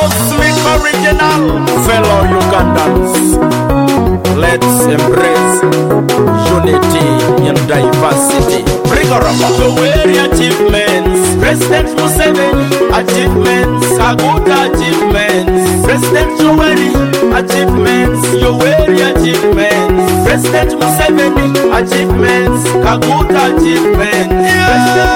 Cosmic Original. Fellow Ugandans, let's embrace unity in diversity. Bring her up. Yoweri achievements, President Museveni achievements, Kaguta achievements, President Yoweri achievements, Yoweri achievements, President Museveni achievements, Kaguta achievements, President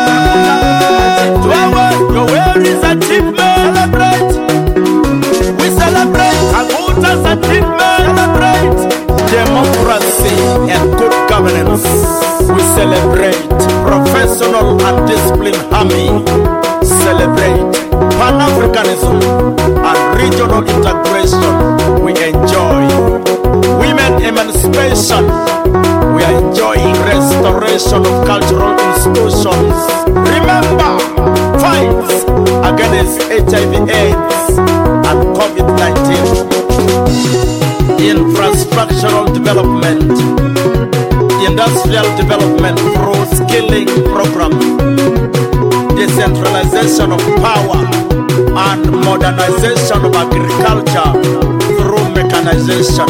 Kaguta achievements. Yoweri's achievements. Celebrate. We celebrate Kaguta's achievements. Celebrate democracy and good governance. We celebrate professional and disciplined army. Celebrate Pan-Africanism and regional integration. We enjoy women emancipation. We are enjoying restoration of cultural institutions. Remember, fight against HIV/AIDS and COVID-19. Infrastructural development, industrial development through skilling programs, decentralization of power, and modernization of agriculture through mechanization.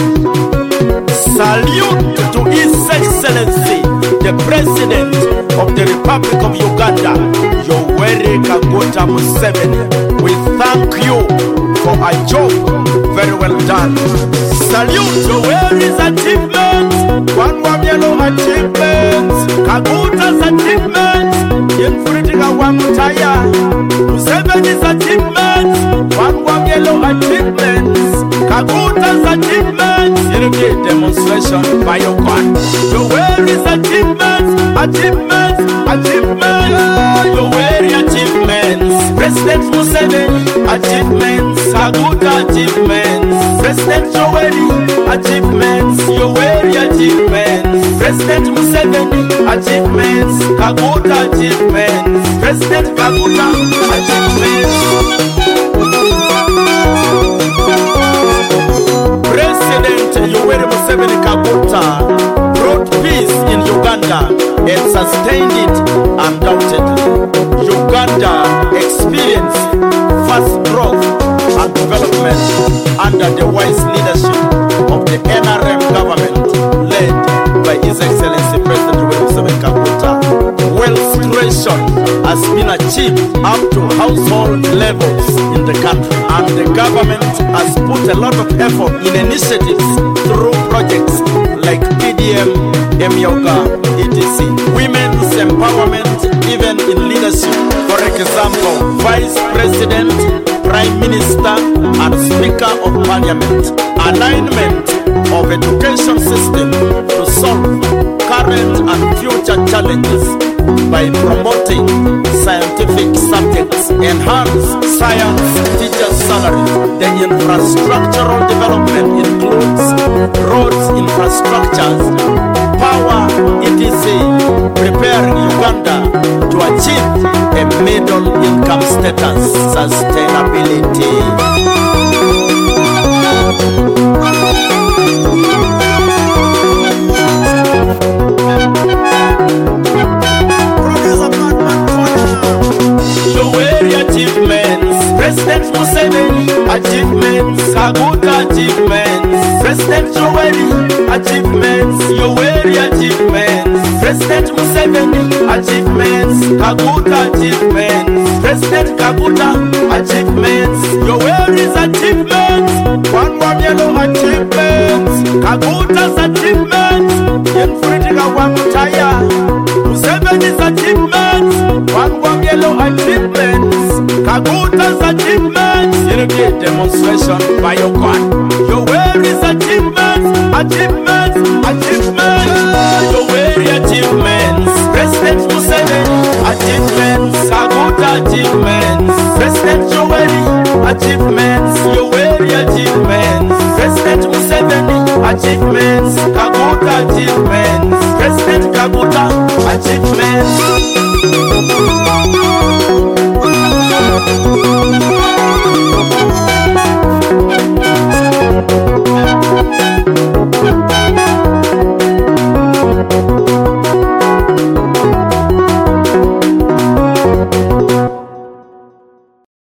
Salute to His Excellency, the President of the Republic of Uganda, Yoweri Kaguta Museveni. We thank you for a job very well done. Salute Yoweri's achievements, Wangwamyelo achievements, Kaguta's achievements, Infritika Wamutaya, Museveni's achievements, Wangwamyelo achievements, Kaguta's achievements. Here be a demonstration by your God. Yoweri's achievements, achievements, achievements, Yoweri achievements, President Museveni achievements, Kaguta achievements, President Yoweri achievements, Yoweri achievements, President Museveni achievements, Kaguta achievements, President Kaguta achievements. President Yoweri Museveni Kaguta brought peace in Uganda and sustained it undoubtedly. Uganda experienced fast growth and development under the wise leadership of the NRM government led by His Excellency President Yoweri Museveni Kaguta. Wealth creation has been achieved up to household levels in the country, and the government has put a lot of effort in initiatives through projects like PDM, Emyoga, etc. Women's empowerment, even in leadership. For example, Vice President, Prime Minister, and Speaker of Parliament. Alignment of education system to solve current and future challenges by promoting scientific subjects, enhance science teachers' salaries. The infrastructural development includes roads infrastructures, power, etc., preparing Uganda to achieve a middle income status, sustainability. President Museveni achievements, Kaguta achievements, President Yoweri achievements, Yoweri achievements, President Museveni achievements, Kaguta achievements, President Kaguta achievements, Yoweri's achievements, Wangwamyelo achievements, Kaguta's achievements, Infritika Wamutaya, Museveni's achievements, Wangwamyelo achievements, Kaguta's achievements. Here be a demonstration by your God. Yoweri's achievements, achievements, achievements, Yoweri achievements, President Museveni achievements, Kaguta achievements, President Yoweri achievements.